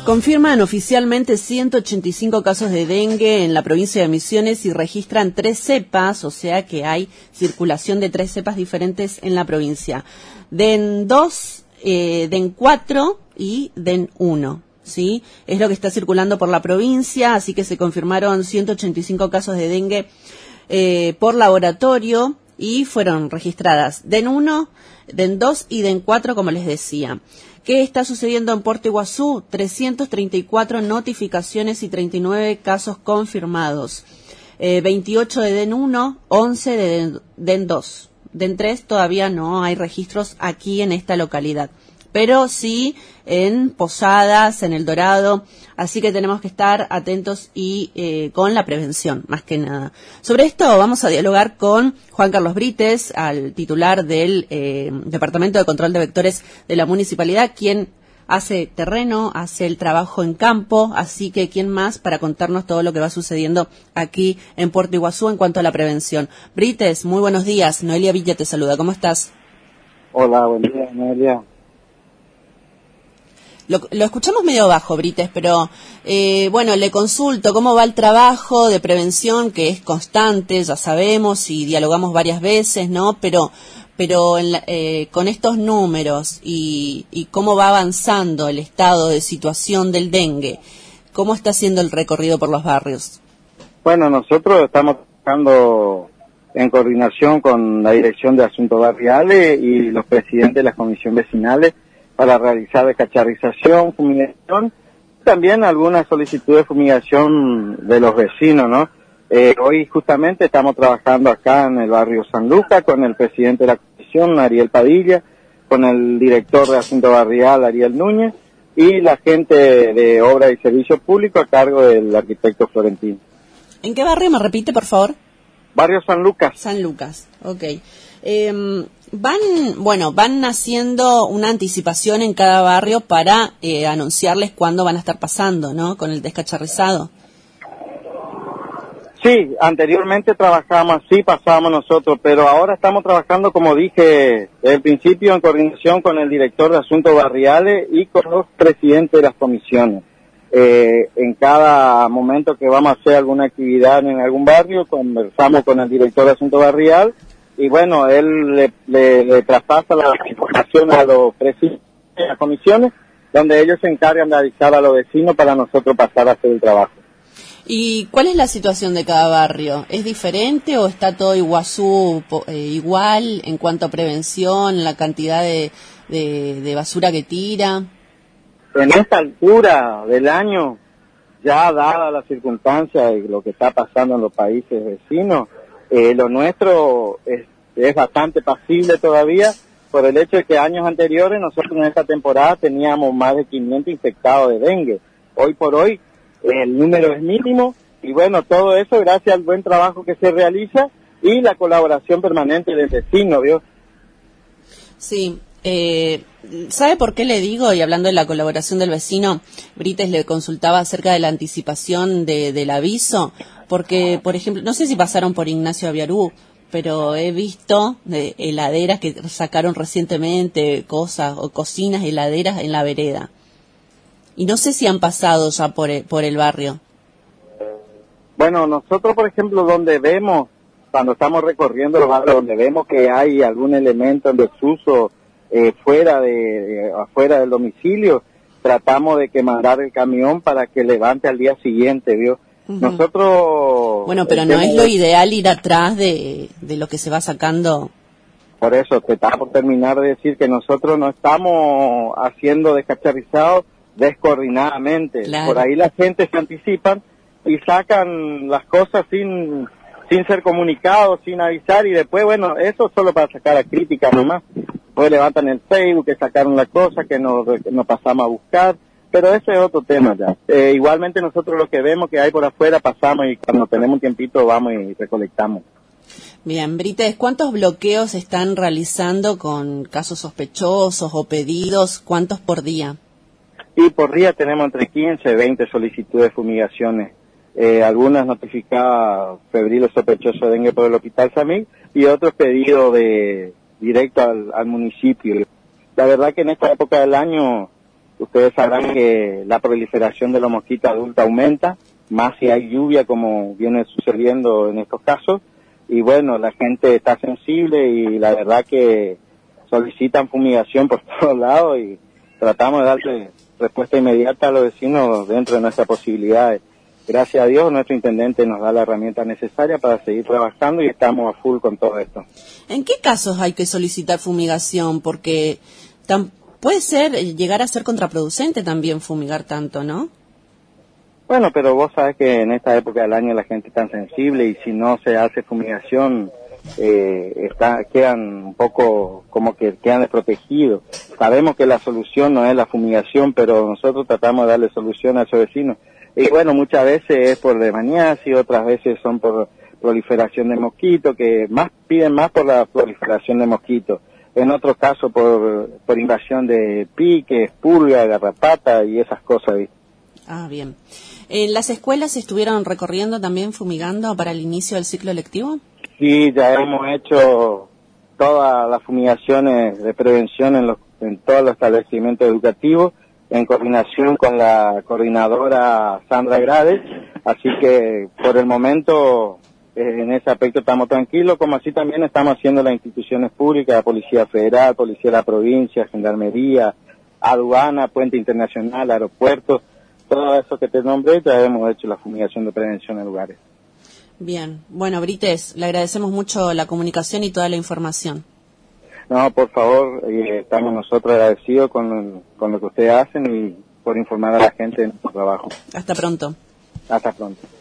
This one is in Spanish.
Confirman oficialmente 185 casos de dengue en la provincia de Misiones y registran 3 cepas, o sea que hay circulación de 3 cepas diferentes en la provincia. DEN 2, DEN 4 y DEN 1. ¿Sí? Es lo que está circulando por la provincia, así que se confirmaron 185 casos de dengue por laboratorio y fueron registradas DEN 1, DEN 2 y DEN 4, como les decía. ¿Qué está sucediendo en Puerto Iguazú? 334 notificaciones y 39 casos confirmados. 28 de DEN 1, 11 de DEN 2. DEN 3 todavía no hay registros aquí en esta localidad, pero sí en Posadas, en El Dorado, así que tenemos que estar atentos y con la prevención, más que nada. Sobre esto vamos a dialogar con Juan Carlos Brites, al titular del Departamento de Control de Vectores de la Municipalidad, quien hace terreno, hace el trabajo en campo, así que ¿quién más para contarnos todo lo que va sucediendo aquí en Puerto Iguazú en cuanto a la prevención? Brites, muy buenos días, Noelia Villa te saluda, ¿cómo estás? Hola, buen día, Noelia. Lo escuchamos medio bajo, Brites, pero bueno, le consulto cómo va el trabajo de prevención, que es constante, ya sabemos, y dialogamos varias veces, ¿no? Pero con estos números y cómo va avanzando el estado de situación del dengue, ¿cómo está haciendo el recorrido por los barrios? Bueno, nosotros estamos trabajando en coordinación con la Dirección de Asuntos Barriales y los presidentes de las comisiones vecinales para realizar descacharrización, fumigación, también algunas solicitudes de fumigación de los vecinos, ¿no? Hoy justamente estamos trabajando acá en el barrio San Lucas con el presidente de la comisión, Ariel Padilla, con el director de Asuntos Barrial, Ariel Núñez, y la gente de Obra y Servicios Públicos a cargo del arquitecto Florentino. ¿En qué barrio me repite, por favor? Barrio San Lucas. San Lucas, ok. Van haciendo una anticipación en cada barrio para anunciarles cuándo van a estar pasando, ¿no? Con el descacharrizado. Sí, anteriormente trabajábamos así, pasábamos nosotros, pero ahora estamos trabajando, como dije desde el principio, en coordinación con el director de Asuntos Barriales y con los presidentes de las comisiones. En cada momento que vamos a hacer alguna actividad en algún barrio, conversamos con el director de Asuntos Barriales y bueno, él le traspasa la información a los presidentes de las comisiones, donde ellos se encargan de avisar a los vecinos para nosotros pasar a hacer el trabajo. ¿Y cuál es la situación de cada barrio? ¿Es diferente o está todo Iguazú igual en cuanto a prevención, la cantidad de basura que tira? En esta altura del año, ya dada la circunstancia y lo que está pasando en los países vecinos, lo nuestro es bastante pasible todavía, por el hecho de que años anteriores nosotros en esta temporada teníamos más de 500 infectados de dengue. Hoy por hoy el número es mínimo y bueno, todo eso gracias al buen trabajo que se realiza y la colaboración permanente del vecino, ¿vio? Sí. ¿Sabe por qué le digo? Y hablando de la colaboración del vecino, Brites le consultaba acerca de la anticipación del aviso, porque, por ejemplo, no sé si pasaron por Ignacio Aviarú, pero he visto heladeras que sacaron recientemente, cosas o cocinas, heladeras en la vereda. Y no sé si han pasado ya por el barrio. Bueno, nosotros, por ejemplo, donde vemos, cuando estamos recorriendo los barrios, donde vemos que hay algún elemento en desuso afuera del domicilio, tratamos de que mandar el camión para que levante al día siguiente, ¿vio? Uh-huh. Nosotros... Bueno, pero no es lo ideal ir atrás de lo que se va sacando. Por eso, te estaba por terminar de decir que nosotros no estamos haciendo descacharrizados descoordinadamente. Claro. Por ahí la gente se anticipan y sacan las cosas sin ser comunicados, sin avisar, y después, bueno, eso solo para sacar la crítica nomás. Después levantan el Facebook, que sacaron la cosa, que nos pasamos a buscar, pero ese es otro tema ya. Igualmente nosotros lo que vemos que hay por afuera pasamos y cuando tenemos un tiempito vamos y recolectamos. Bien, Brites, ¿cuántos bloqueos están realizando con casos sospechosos o pedidos? ¿Cuántos por día? Y por día tenemos entre 15 y 20 solicitudes de fumigaciones. Algunas notificadas febriles sospechosos de dengue por el Hospital Samil y otros pedidos directo al municipio. La verdad que en esta época del año Ustedes sabrán que la proliferación de los mosquitos adultos aumenta, más si hay lluvia como viene sucediendo en estos casos. Y bueno, la gente está sensible y la verdad que solicitan fumigación por todos lados y tratamos de darle respuesta inmediata a los vecinos dentro de nuestras posibilidades. Gracias a Dios, nuestro intendente nos da la herramienta necesaria para seguir trabajando y estamos a full con todo esto. ¿En qué casos hay que solicitar fumigación? Porque puede llegar a ser contraproducente también fumigar tanto, ¿no? Bueno, pero vos sabés que en esta época del año la gente es tan sensible y si no se hace fumigación, quedan un poco como que quedan desprotegidos. Sabemos que la solución no es la fumigación, pero nosotros tratamos de darle solución a esos vecinos. Y bueno, muchas veces es por leishmaniasis, otras veces son por proliferación de mosquitos, que piden más por la proliferación de mosquitos. En otros casos por invasión de piques, pulgas, garrapata y esas cosas, ¿viste? Ah, bien. ¿Las escuelas estuvieron recorriendo también fumigando para el inicio del ciclo lectivo? Sí, ya hemos hecho todas las fumigaciones de prevención en todos los establecimientos educativos, en coordinación con la coordinadora Sandra Grades, así que por el momento en ese aspecto estamos tranquilos, como así también estamos haciendo las instituciones públicas, Policía Federal, Policía de la Provincia, Gendarmería, Aduana, Puente Internacional, Aeropuerto, todo eso que te nombré, ya hemos hecho la fumigación de prevención en lugares. Bien, bueno, Brites, le agradecemos mucho la comunicación y toda la información. No, por favor, estamos nosotros agradecidos con lo que ustedes hacen y por informar a la gente de nuestro trabajo. Hasta pronto. Hasta pronto.